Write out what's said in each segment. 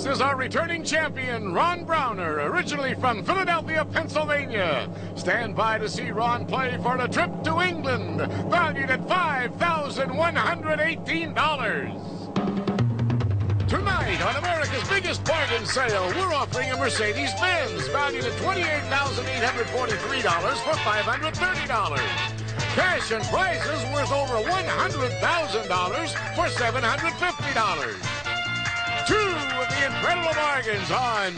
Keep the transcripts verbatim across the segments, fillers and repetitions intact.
This is our returning champion, Ron Browner, originally from Philadelphia, Pennsylvania. Stand by to see Ron play for a trip to England, valued at five thousand one hundred eighteen dollars. Tonight, on America's biggest bargain sale, we're offering a Mercedes-Benz valued at twenty-eight thousand eight hundred forty-three dollars for five hundred thirty dollars. Cash and prizes worth over one hundred thousand dollars for seven hundred fifty dollars. Two of the incredible bargains on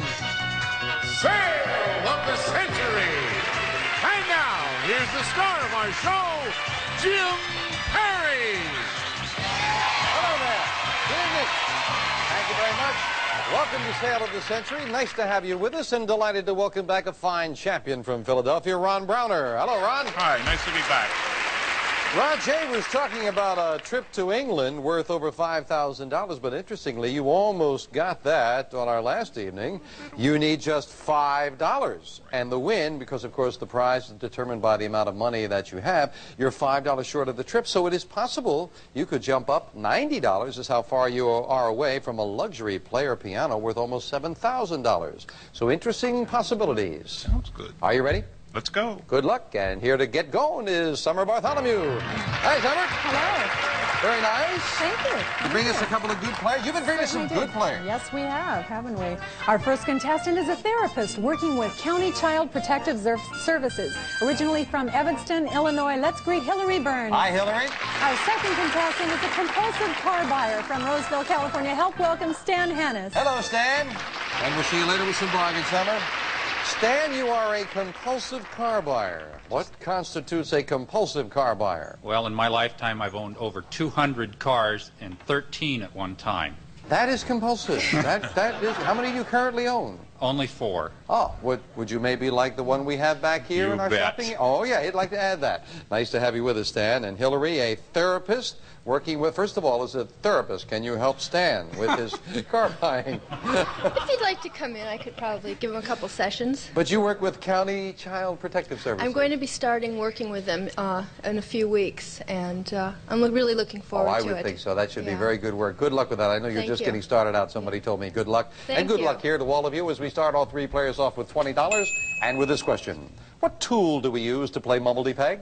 Sale of the Century. And now, here's the star of our show, Jim Perry. Hello there. Good evening. Thank you very much. Welcome to Sale of the Century. Nice to have you with us, and delighted to welcome back a fine champion from Philadelphia, Ron Browner. Hello, Ron. Hi, nice to be back. Ron, Jay was talking about a trip to England worth over five thousand dollars, but interestingly, you almost got that on our last evening. You need just five dollars. And the win, because of course the prize is determined by the amount of money that you have, you're five dollars short of the trip. So it is possible you could jump up ninety dollars is how far you are away from a luxury player piano worth almost seven thousand dollars. So interesting possibilities. Sounds good. Are you ready? Let's go. Good luck, and here to get going is Summer Bartholomew. Hi, Summer. Hello. Very nice. Thank you. You bring us a couple of good players. You've been bringing us some good players. Yes, we have, haven't we? Our first contestant is a therapist working with County Child Protective Services, originally from Evanston, Illinois. Let's greet Hillary Burns. Hi, Hillary. Our second contestant is a compulsive car buyer from Roseville, California. Help welcome Stan Hannes. Hello, Stan. And we'll see you later with some bargains, Summer. Stan, you are a compulsive car buyer. What constitutes a compulsive car buyer? Well, in my lifetime, I've owned over two hundred cars and thirteen at one time. That is compulsive. that, that is, how many do you currently own? Only four. Oh, would, would you maybe like the one we have back here You in our bet. shopping? Oh, yeah, he'd like to add that. Nice to have you with us, Stan. And Hillary, a therapist working with, first of all, as a therapist, can you help Stan with his car buying? If he'd like to come in, I could probably give him a couple sessions. But you work with County Child Protective Services. I'm going to be starting working with them uh, in a few weeks, and uh, I'm lo- really looking forward oh, I to it. would think so. That should Yeah. be very good work. Good luck with that. I know you're Thank just you. getting started out. Somebody told me. Good luck. Thank and good you. luck here to all of you as we start all three players off with twenty dollars. And with this question, what tool do we use to play Mumbledy-Peg?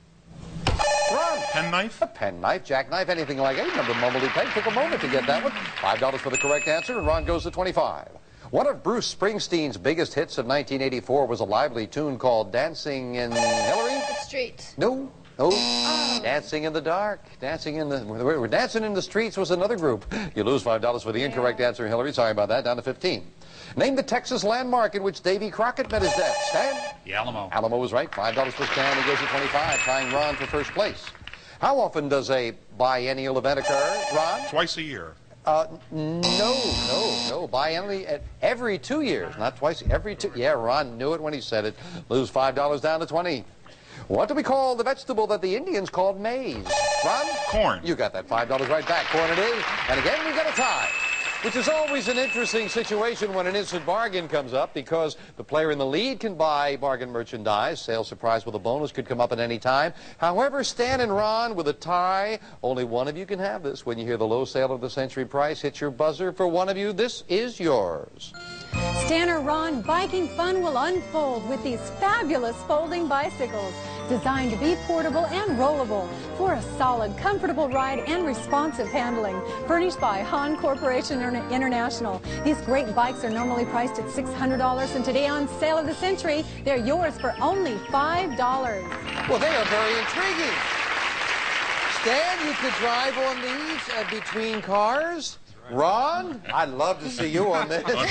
Ron. Penknife? A penknife, jackknife, anything like it. Remember Mumbledy-Peg? Took a moment to get that one. five dollars for the correct answer, and Ron goes to twenty-five. One of Bruce Springsteen's biggest hits of nineteen eighty-four was a lively tune called Dancing in Hillary? The street. No. No. Oh. Dancing in the Dark. Dancing in the... We're, we're Dancing in the Streets was another group. You lose five dollars for the incorrect Yeah. answer, Hillary. Sorry about that. Down to fifteen. Name the Texas landmark in which Davy Crockett met his death. Stan? The Alamo. Alamo was right. five dollars for Stan. He goes to twenty-five, tying Ron for first place. How often does a biennial event occur, Ron? Twice a year. Uh, no, no, no. Biennially, at every two years, not twice. Every two. Yeah, Ron knew it when he said it. Lose five dollars down to twenty. What do we call the vegetable that the Indians called maize? Ron? Corn. You got that five dollars right back. Corn it is. And again, we got a tie. Which is always an interesting situation when an instant bargain comes up, because the player in the lead can buy bargain merchandise. Sales surprise with a bonus could come up at any time. However, Stan and Ron with a tie, only one of you can have this. When you hear the low sale of the century price, hit your buzzer for one of you. This is yours. Stan or Ron, biking fun will unfold with these fabulous folding bicycles, designed to be portable and rollable for a solid, comfortable ride and responsive handling. Furnished by Han Corporation Interna- International. These great bikes are normally priced at six hundred dollars, and today on Sale of the Century, they're yours for only five dollars. Well, they are very intriguing. Stan, you could drive on these uh, between cars. Ron, I'd love to see you on this. On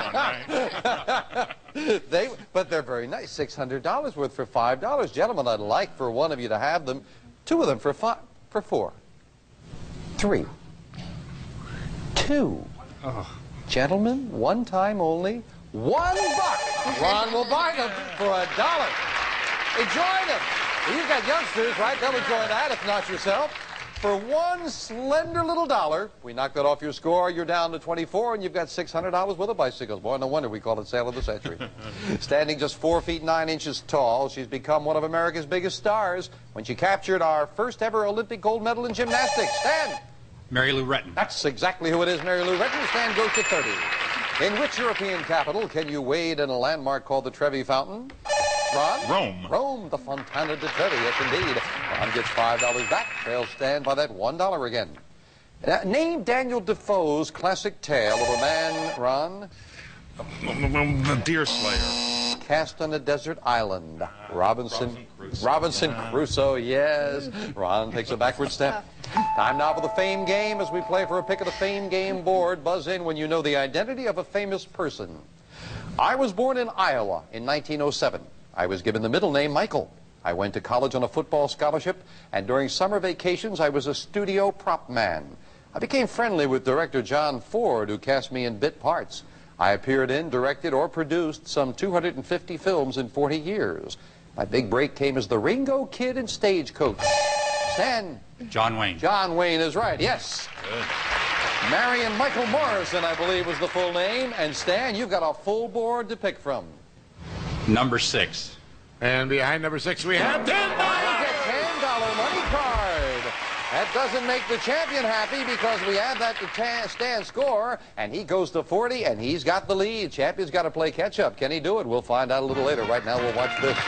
half one, right? they, but they're very nice. six hundred dollars worth for five dollars. Gentlemen, I'd like for one of you to have them. Two of them for five, for four. Three. Two. Oh. Gentlemen, one time only. One buck. Ron will buy them for a dollar. Enjoy them. You've got youngsters, right? They'll enjoy that, if not yourself. For one slender little dollar, we knock that off your score. You're down to twenty-four, and you've got six hundred dollars worth of bicycles. Boy, no wonder we call it Sale of the Century. Standing just four feet nine inches tall, she's become one of America's biggest stars when she captured our first ever Olympic gold medal in gymnastics. Stan! Mary Lou Retton. That's exactly who it is, Mary Lou Retton. Stan goes to thirty. In which European capital can you wade in a landmark called the Trevi Fountain? Ron? Rome. Rome, the Fontana di Trevi, yes indeed. Ron gets five dollars back. They'll stand by that one dollar again. Uh, name Daniel Defoe's classic tale of a man, Ron, The Deer Slayer. cast on a desert island. Robinson, Robinson Crusoe. Robinson Yeah. Crusoe, yes. Ron takes a backward step. Time now for the Fame Game as we play for a pick of the Fame Game board. Buzz in when you know the identity of a famous person. I was born in Iowa in nineteen oh seven. I was given the middle name Michael. I went to college on a football scholarship, and during summer vacations, I was a studio prop man. I became friendly with director John Ford, who cast me in bit parts. I appeared in, directed, or produced some two hundred fifty films in forty years. My big break came as the Ringo Kid in Stagecoach. Stan. John Wayne. John Wayne is right, yes. Good. Marion Michael Morrison, I believe, was the full name. And Stan, you've got a full board to pick from. Number six. And behind number six, we have ten He's dollars. a ten dollar money card. That doesn't make the champion happy because we add that to ta- Stan's score, and he goes to forty, and he's got the lead. Champion's got to play catch-up. Can he do it? We'll find out a little later. Right now, we'll watch this.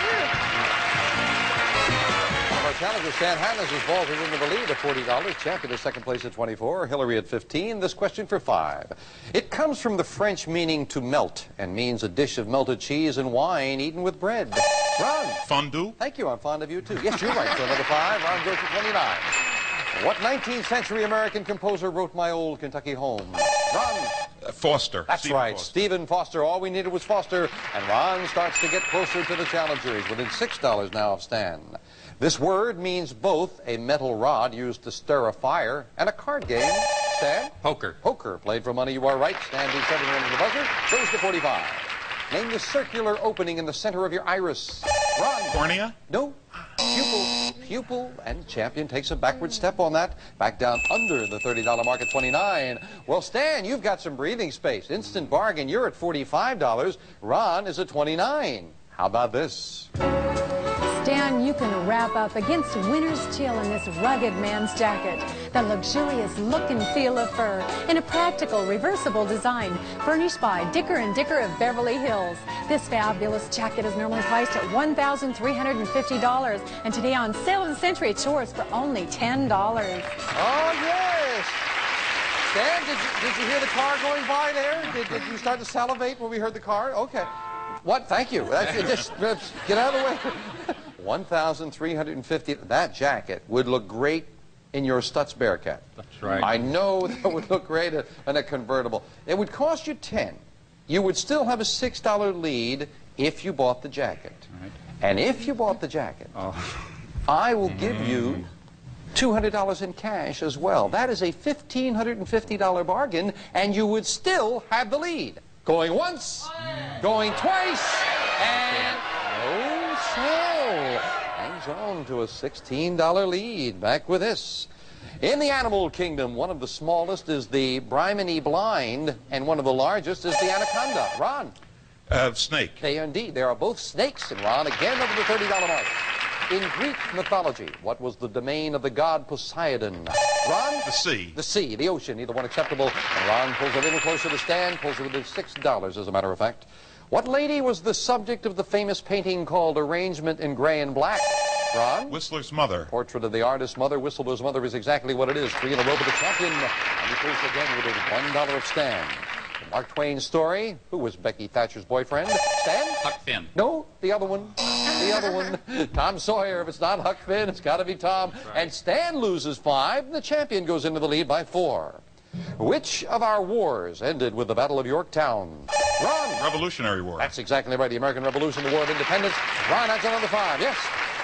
One of our challengers, Stan Hannes, is vaulted into the lead at forty dollars. Champion is second place at twenty-four. Hillary at fifteen. This question for five. It comes from the French meaning to melt and means a dish of melted cheese and wine eaten with bread. Ron. Fondue. Thank you. I'm fond of you, too. Yes, you're right. So another five. Ron goes to twenty-nine. What nineteenth century American composer wrote My Old Kentucky Home? Ron. Uh, Foster. That's Stephen right. Foster. Stephen Foster. All we needed was Foster. And Ron starts to get closer to the challengers within six dollars now of Stan. This word means both a metal rod used to stir a fire and a card game. Stan? Poker. Poker. Played for money. You are right. Stan beats everyone in the buzzer. Goes to forty-five. Name the circular opening in the center of your iris. Ron. Cornea. No. Pupil. Pupil. And champion takes a backward step on that. Back down under the thirty dollar mark at twenty-nine. Well, Stan, you've got some breathing space. Instant bargain. You're at forty-five dollars. Ron is at twenty-nine. How about this? Stan, you can wrap up against winter's chill in this rugged man's jacket. The luxurious look and feel of fur in a practical, reversible design furnished by Dicker and Dicker of Beverly Hills. This fabulous jacket is normally priced at one thousand three hundred fifty dollars, and today on sale of the century it's yours for only ten dollars. Oh, yes. Stan, did you, did you hear the car going by there? Did, did you start to salivate when we heard the car? Okay. What? Thank you. That's, just, just get out of the way. one thousand three hundred fifty dollars. That jacket would look great in your Stutz Bearcat. That's right. I know that would look great in a convertible. It would cost you ten dollars. You would still have a six dollar lead if you bought the jacket. Right. And if you bought the jacket, Oh. I will give you two hundred dollars in cash as well. That is a one thousand five hundred fifty dollar bargain, and you would still have the lead. Going once, going twice, and no sell. Hangs on to a sixteen dollar lead. Back with this. In the animal kingdom, one of the smallest is the Brimini blind, and one of the largest is the anaconda. Ron. Uh, snake. They are indeed. They are both snakes. And Ron, again over the thirty dollar mark. In Greek mythology, what was the domain of the god Poseidon? Ron? The sea. The sea, the ocean, either one acceptable. And Ron pulls a little closer to Stan, pulls it within six dollars, as a matter of fact. What lady was the subject of the famous painting called Arrangement in Gray and Black? Ron? Whistler's mother. Portrait of the artist's mother. Whistler's mother is exactly what it is. Three in a row for the champion. And he pulls again with his one dollar of Stan. The Mark Twain story. Who was Becky Thatcher's boyfriend? Stan? Huck Finn. No, the other one. The other one. Tom Sawyer. If it's not Huck Finn, it's got to be Tom. Right. And Stan loses five, and the champion goes into the lead by four. Which of our wars ended with the Battle of Yorktown? Ron. Revolutionary War. That's exactly right. The American Revolution, the War of Independence. Ron, that's another five. Yes.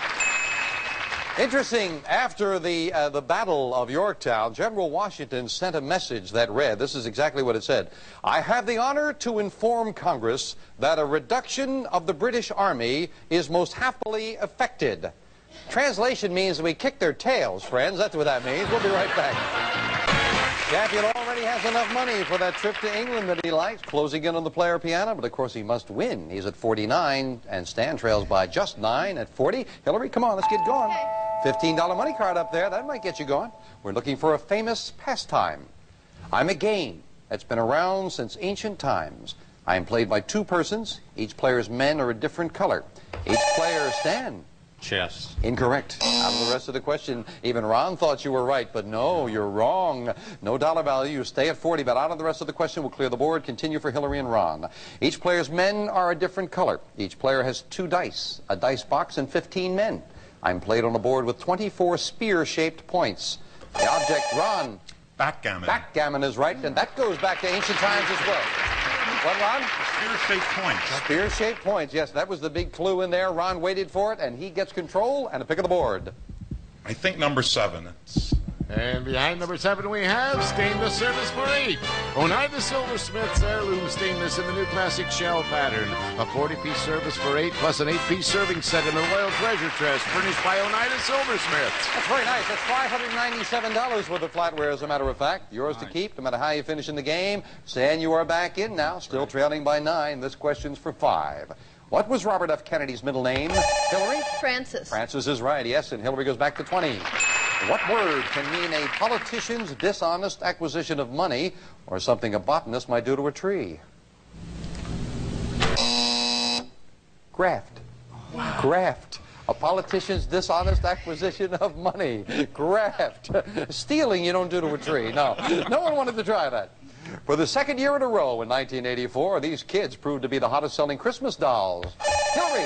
Interesting, after the, uh, the Battle of Yorktown, General Washington sent a message that read, this is exactly what it said, I have the honor to inform Congress that a reduction of the British Army is most happily effected. Translation means we kick their tails, friends. That's what that means. We'll be right back. Champion already has enough money for that trip to England that he likes, closing in on the player piano, but of course he must win. He's at forty-nine, and Stan trails by just nine at forty. Hillary, come on, let's get going. fifteen dollar money card up there, that might get you going. We're looking for a famous pastime. I'm a game, that's been around since ancient times. I am played by two persons. Each player's men are a different color. Each player, Stan. Chess. Incorrect. Out of the rest of the question, even Ron thought you were right, but no, you're wrong. No dollar value. You stay at forty, but out of the rest of the question, we'll clear the board. Continue for Hillary and Ron. Each player's men are a different color. Each player has two dice, a dice box, and fifteen men. I'm played on a board with twenty-four spear-shaped points. The object, Ron. Backgammon. Backgammon is right, and that goes back to ancient times as well. What, Ron? Spear-shaped points. Spear-shaped points, yes. That was the big clue in there. Ron waited for it, and he gets control and a pick of the board. I think number seven. It's And behind number seven, we have stainless service for eight. Oneida Silversmith's heirloom stainless in the new classic shell pattern. A forty-piece service for eight, plus an eight-piece serving set in the Royal Treasure Chest, furnished by Oneida Silversmiths. That's very nice. That's five hundred ninety-seven dollars worth of flatware, as a matter of fact. Yours to keep, no matter how you finish in the game. Stan, you are back in now, still trailing by nine. This question's for five. What was Robert F. Kennedy's middle name? Hillary? Francis. Francis is right, yes, and Hillary goes back to twenty. What word can mean a politician's dishonest acquisition of money or something a botanist might do to a tree? Graft. Wow. Graft. A politician's dishonest acquisition of money. Graft. Stealing you don't do to a tree. No. No one wanted to try that. For the second year in a row in nineteen eighty-four, these kids proved to be the hottest selling Christmas dolls. Hillary.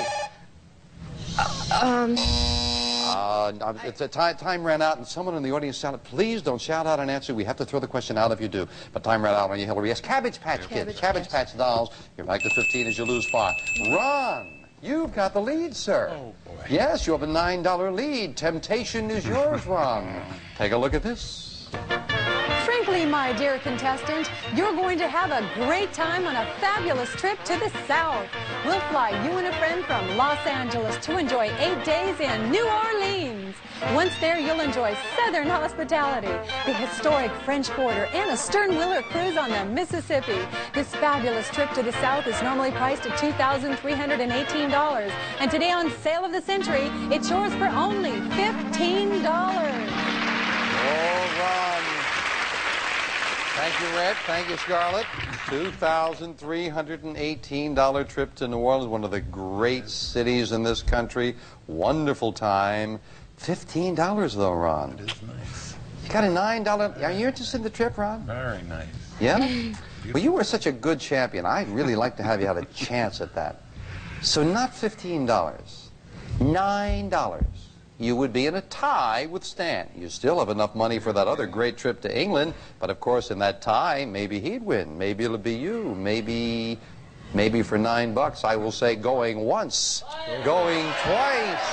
Um... Uh, it's a time, time ran out, and someone in the audience shouted, please don't shout out an answer. We have to throw the question out if you do. But time ran out on you, Hillary. Yes, Cabbage Patch Kids. Cabbage, Cabbage Patch. Patch dolls. You're back to fifteen as you lose five. Ron, you've got the lead, sir. Oh, boy. Yes, you have a nine dollar lead. Temptation is yours, Ron. Take a look at this. Frankly, my dear contestant, you're going to have a great time on a fabulous trip to the South. We'll fly you and a friend from Los Angeles to enjoy eight days in New Orleans. Once there, you'll enjoy Southern hospitality, the historic French Quarter, and a Sternwheeler cruise on the Mississippi. This fabulous trip to the South is normally priced at two thousand three hundred eighteen dollars. And today on Sale of the Century, it's yours for only fifteen dollars. Oh, Ron. Thank you, Red. Thank you, Scarlett. two thousand three hundred eighteen dollar trip to New Orleans, one of the great cities in this country. Wonderful time. fifteen dollars, though, Ron. It is nice. You got a nine dollar... Are you interested in the trip, Ron? Very nice. Yeah? Well, you were such a good champion. I'd really like to have you have a chance at that. So not fifteen dollars. nine dollars. You would be in a tie with Stan. You still have enough money for that other great trip to England, but of course in that tie, maybe he'd win. Maybe it'll be you. Maybe, maybe for nine bucks, I will say going once, going twice,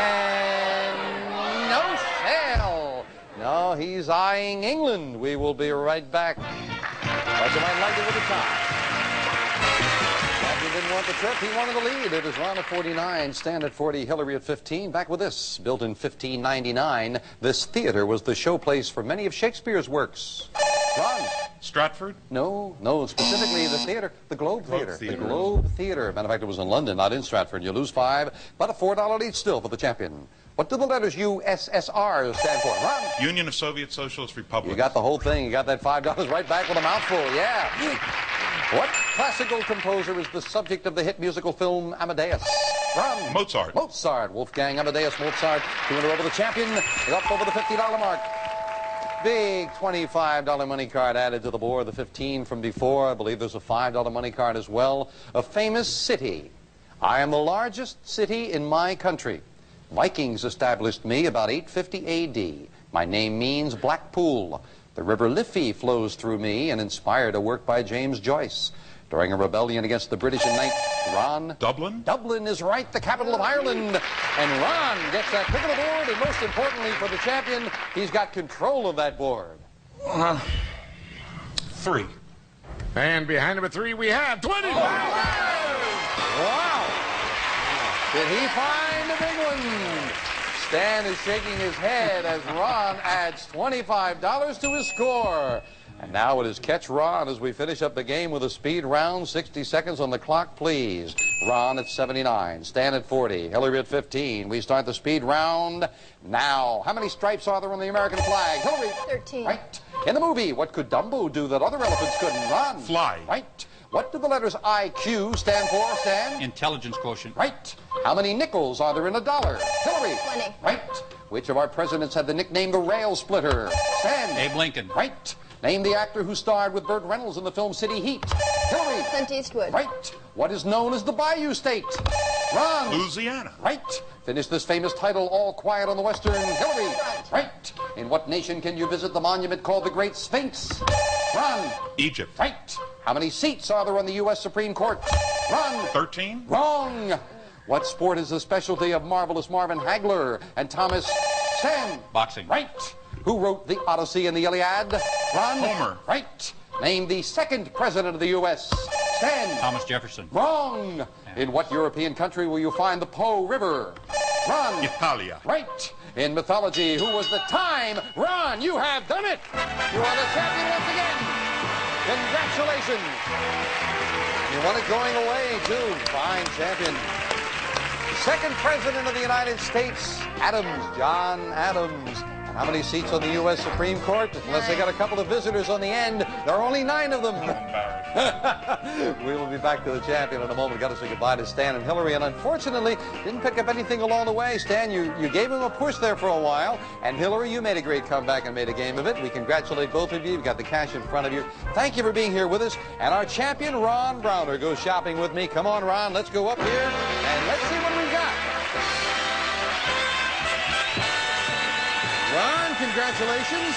and no sale. No, he's eyeing England. We will be right back. But you might like it with a tie. He didn't want the trip, he wanted the lead. It is Ron at forty-nine, Stan at forty, Hillary at fifteen. Back with this. Built in fifteen ninety-nine, this theater was the showplace for many of Shakespeare's works. Ron? Stratford? No, no, specifically the theater, the Globe, Globe Theater. Theater. The Globe Theater. Matter of fact, it was in London, not in Stratford. You lose five, but a four dollar lead still for the champion. What do the letters U S S R stand for? Ron? Union of Soviet Socialist Republics. You got the whole thing. You got that five dollars right back with a mouthful. Yeah. What classical composer is the subject of the hit musical film Amadeus? Ron? Mozart. Mozart. Wolfgang Amadeus Mozart. Two in a row with the champion. Is up over the fifty dollar mark. Big twenty-five dollar money card added to the board. The fifteen from before. I believe there's a five dollar money card as well. A famous city. I am the largest city in my country. Vikings established me about eight fifty A D. My name means Black Pool. The river Liffey flows through me and inspired a work by James Joyce. During a rebellion against the British in night, Ron? Dublin? Dublin is right, the capital of Ireland. And Ron gets that pick of the board, and most importantly for the champion, he's got control of that board. Uh, three. And behind number three, we have twenty-five dollars. Wow. Did he find a big one? Stan is shaking his head as Ron adds twenty-five dollars to his score. And now it is catch Ron as we finish up the game with a speed round. sixty seconds on the clock, please. Ron at seventy-nine, Stan at forty, Hillary at fifteen. We start the speed round now. How many stripes are there on the American flag? Hillary? thirteen. Right. In the movie, what could Dumbo do that other elephants couldn't? Ron. Fly. Right. What do the letters I Q stand for, Stan? Intelligence quotient. Right. How many nickels are there in a dollar? Hillary. twenty. Right. Which of our presidents had the nickname the Rail Splitter? Stan. Abe Lincoln. Right. Name the actor who starred with Burt Reynolds in the film City Heat. Hillary. Clint Eastwood. Right. What is known as the Bayou State? Ron. Louisiana. Right. Finish this famous title, All Quiet on the Western. Hillary. Right. In what nation can you visit the monument called the Great Sphinx? Ron. Egypt. Right. How many seats are there on the U S Supreme Court? Ron. thirteen. Wrong. What sport is the specialty of Marvelous Marvin Hagler and Thomas Stan? Boxing. Right. Who wrote the Odyssey and the Iliad? Ron. Homer. Right. Name the second president of the U S Stan. Thomas Jefferson. Wrong. In what European country will you find the Po River? Ron. Italia. Right. In mythology, who was the time? Ron, you have done it. You are the champion once again. Congratulations. You won it going away, too. Fine champion. Second president of the United States, Adams, John Adams. How many seats on the U S Supreme Court? Unless they got a couple of visitors on the end, there are only nine of them. We will be back to the champion in a moment. Got to say goodbye to Stan and Hillary, and unfortunately, didn't pick up anything along the way. Stan, you, you gave him a push there for a while, and Hillary, you made a great comeback and made a game of it. We congratulate both of you. You've got the cash in front of you. Thank you for being here with us. And our champion, Ron Browner, goes shopping with me. Come on, Ron, let's go up here, and let's see what we've got. Ron, congratulations.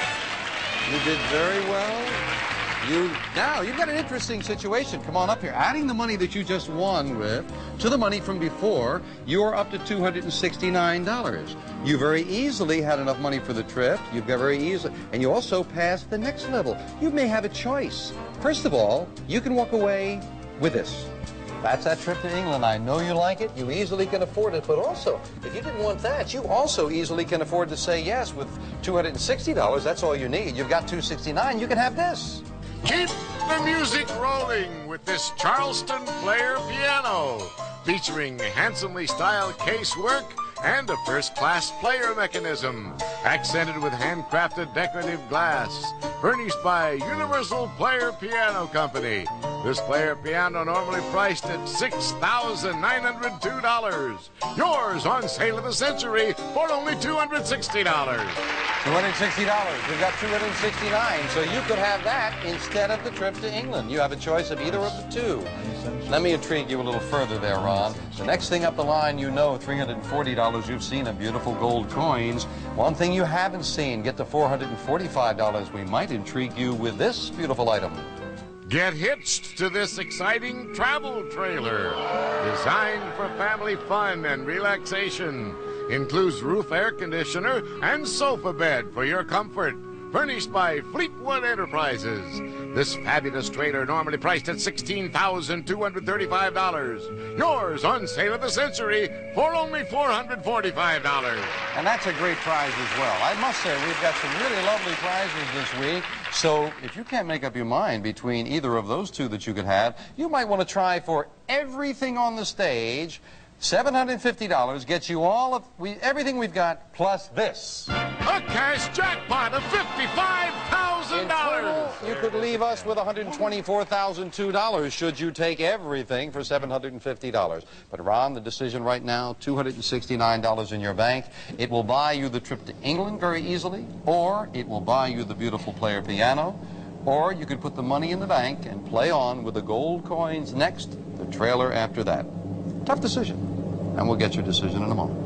You did very well. You now you've got an interesting situation. Come on up here. Adding the money that you just won with to the money from before, you are up to two hundred sixty-nine dollars. You very easily had enough money for the trip. You've got very easily, and you also passed the next level. You may have a choice. First of all, you can walk away with this. That's that trip to England. I know you like it. You easily can afford it. But also, if you didn't want that, you also easily can afford to say yes with two hundred sixty dollars. That's all you need. You've got two hundred sixty-nine dollars. You can have this. Keep the music rolling with this Charleston Player piano, featuring handsomely styled casework and a first-class player mechanism, accented with handcrafted decorative glass, furnished by Universal Player Piano Company. This player piano normally priced at six thousand nine hundred two dollars. Yours on sale of the century for only two hundred sixty dollars. two hundred sixty dollars. We've got two hundred sixty-nine dollars, so you could have that instead of the trip to England. You have a choice of either of the two. Let me intrigue you a little further there, Ron. The next thing up the line, you know, three hundred forty dollars. You've seen a beautiful gold coins. One thing you haven't seen, get to four hundred forty-five dollars. We might intrigue you with this beautiful item. Get hitched to this exciting travel trailer, designed for family fun and relaxation. Includes roof air conditioner and sofa bed for your comfort. Furnished by Fleetwood Enterprises. This fabulous trailer normally priced at sixteen thousand two hundred thirty-five dollars. Yours on sale of the century for only four hundred forty-five dollars. And that's a great prize as well. I must say, we've got some really lovely prizes this week. So if you can't make up your mind between either of those two that you could have, you might want to try for everything on the stage. seven hundred fifty dollars gets you all of we, everything we've got plus this. A cash jackpot of fifty-five thousand dollars. You could leave us with one hundred twenty-four thousand two dollars should you take everything for seven hundred fifty dollars. But Ron, the decision right now, two hundred sixty-nine dollars in your bank. It will buy you the trip to England very easily, or it will buy you the beautiful player piano, or you could put the money in the bank and play on with the gold coins next, the trailer after that. Tough decision, and we'll get your decision in a moment.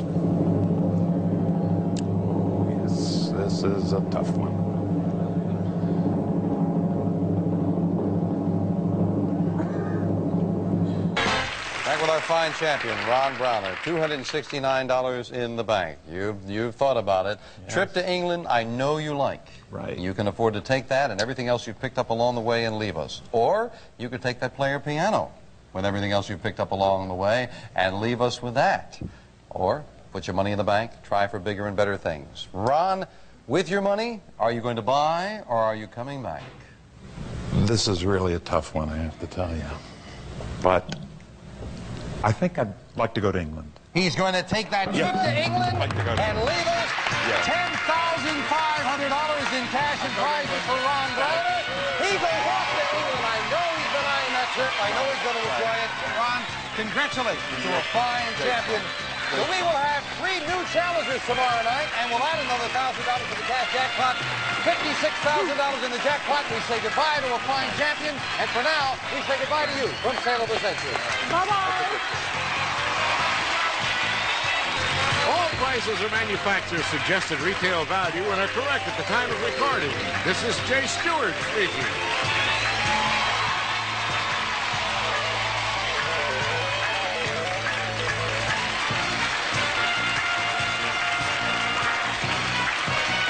Yes, this is a tough one. Back with our fine champion, Ron Browner. two hundred sixty-nine dollars in the bank. You've, you've thought about it. Yes. Trip to England, I know you like. Right. You can afford to take that and everything else you've picked up along the way and leave us. Or you could take that player piano with everything else you've picked up along the way and leave us with that. Or put your money in the bank, try for bigger and better things. Ron, with your money, are you going to buy or are you coming back? This is really a tough one, I have to tell you. But I think I'd like to go to England. He's going to take that trip Yeah. to England Like to go to- and leave us Yeah. ten thousand five hundred dollars in cash and prizes for Ron Browder. He goes off to England. I know he's been eyeing that trip. I know he's going to enjoy it. Ron, congratulations to a fine champion. So we will have three new challengers tomorrow night, and we'll add another one thousand dollars to the cash jackpot. fifty-six thousand dollars in the jackpot. We say goodbye to a fine champion, and for now, we say goodbye to you from Sailor Century. Bye-bye. All prices are manufacturer's suggested retail value and are correct at the time of recording. This is Jay Stewart speaking.